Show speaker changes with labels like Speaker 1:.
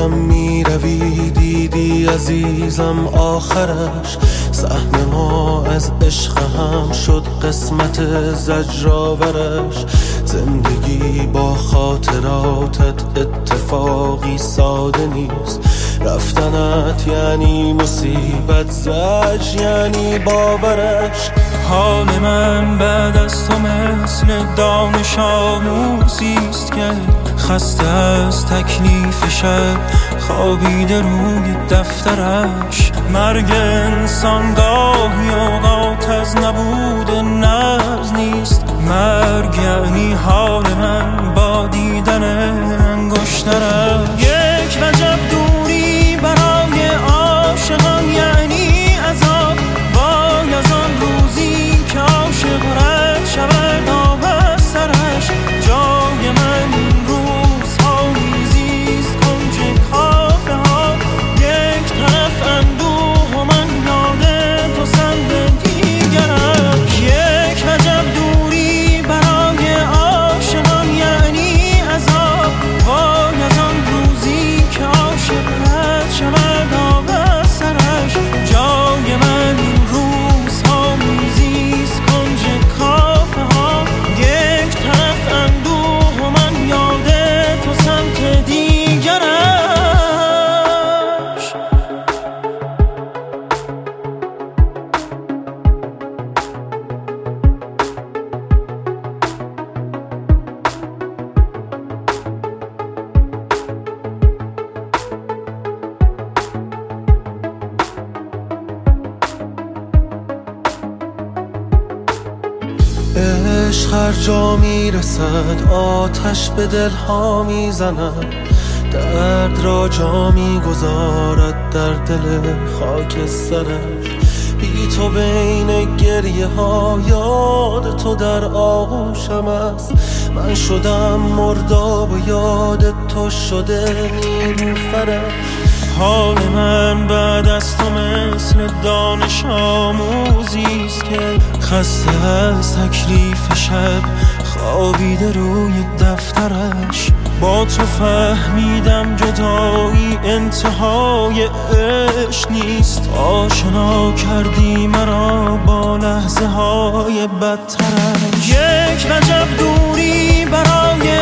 Speaker 1: دیدم میروی، دیدی عزیزم آخرش. سهم ما از عشق هم شد قسمت زجرآورش. زندگی با خاطراتت اتفاقی ساده نیست. رفتنت یعنی مصیبت، زجر یعنی باورش.
Speaker 2: حال من بعد از تو مثل دانش آموزیست که خسته از تکلیف شب خوابیده روی دفترش. مرگ انسان گاهی اوقات از نبود نبض نیست. مرگ یعنی حال من با دیدن انگشترش. یک وجب دوری برای عاشقان یعنی عذاب. وای از آن روزی که عاشق رد شود آب از سرش. جای من این روزها میزیست کنج کافه ها. یک طرف اندوه و من یاد تو سمت دیگرش. یک وجب دوری برای عاشقان یعنی عذاب. وای از آن روزی که عاشق رد شود آب از سرش. جای من این روزها میزیست کنج کافه ها. یک طرف اندوه و من یاد تو سمت دیگرش.
Speaker 1: عشق هر جا میرسد آتش به دلها میزند. درد را جا میگذارد در دل خاک سرش. بی تو بین گریه ها یاد تو در آغوشم است. من شدم مرداب و یاد تو شده نیلوفرش.
Speaker 2: حال من بعد از تو مثل دانش آموزیست که خسته از تکلیف شب خوابیده روی دفترش. با تو فهمیدم جدایی انتهای عشق نیست. آشنا کردی مرا با لحظه های بدترش. یک وجب دوری برای